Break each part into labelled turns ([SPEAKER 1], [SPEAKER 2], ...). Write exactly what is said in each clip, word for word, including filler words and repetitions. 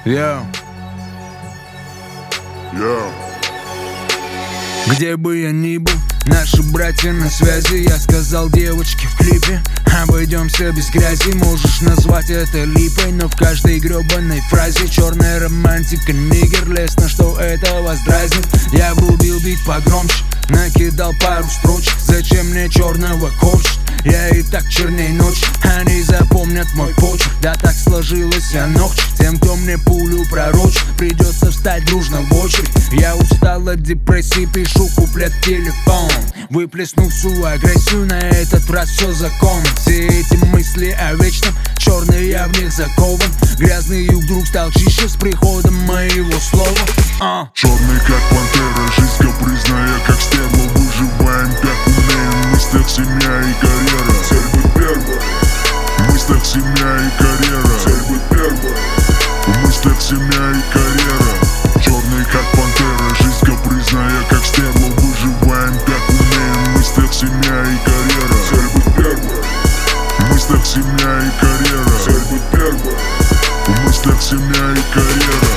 [SPEAKER 1] Йоу.
[SPEAKER 2] Йоу.
[SPEAKER 1] Где бы я ни был, наши братья на связи. Я сказал девочке в клипе: обойдемся без грязи. Можешь назвать это липой, но в каждой гребаной фразе черная романтика, нигер. Лестно, что это вас дразнит. Я врубил бит погромче, накидал пару строчек. Зачем мне черного хочет? Я и так черней ночь. Они запомнят мой почерк. Да так сложилось оно. Тем, кто мне пулю пророчит, придется встать дружно в очередь. Я устал от депрессии, пишу куплет в телефон, выплеснув всю агрессию. На этот раз все законно. Все эти мысли о вечном, черный я в них закован. Грязный юг вдруг стал чище с приходом моего слова. а.
[SPEAKER 2] Черный как пантера, жизнь капризная как стерва. Выживаем как умеем, в мыслях семья и карьера. Цель быть первой, в мыслях семья и карьера. Цель быть первой, в мыслях семья и карьера. Черный как пантера, жизнь капризная как стерва. Выживаем как умеем, в мыслях семья и карьера. Цель быть первой, в мыслях семья и карьера. Цель быть первой, в мыслях семья и карьера.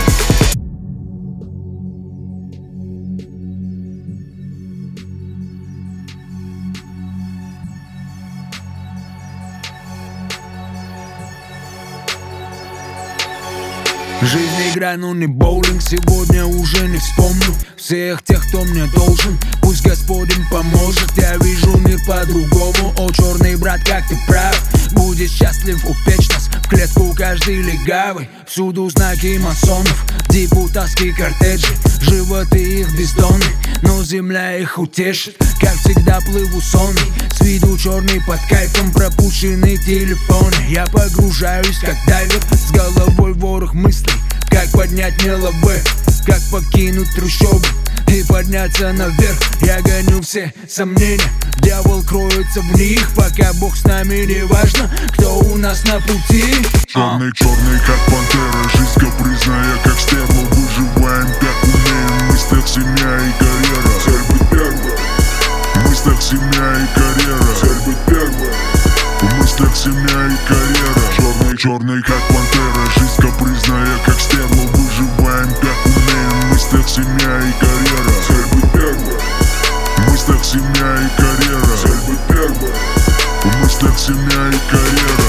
[SPEAKER 1] Жизнь игра, но не боулинг. Сегодня уже не вспомню всех тех, кто мне должен. Пусть Господь им поможет. Я вижу мир по-другому. О, черный брат, как ты прав. Будет счастлив упечь нас в клетку каждый легавый. Всюду знаки масонов, депутатские кортежи. Животы их бездонны, но земля их утешит. Как всегда плыву сонный, с виду черный под кайфом. Пропущены телефоны. Я погружаюсь как дайвер, с головой ворох мыслей. Как поднять мне лавы, как покинуть трущобы и подняться наверх. Я гоню все сомнения, дьявол кроется в них. Пока Бог с нами, не важно, кто у нас на пути.
[SPEAKER 2] Черный, черный как пантера, жизнь капризная как стерва. Выживаем как умеем, в мыслях семья и карьера. Цель быть первой, в мыслях семья и карьера. Цель быть первой, в мыслях семья и карьера. Черный, черный как пантера, жизнь капризная как стерва. Выживаем как умеем, в мыслях семья и карьера. Цель быть первой, в мыслях семья и карьера. Цель быть первой, в мыслях семья и карьера.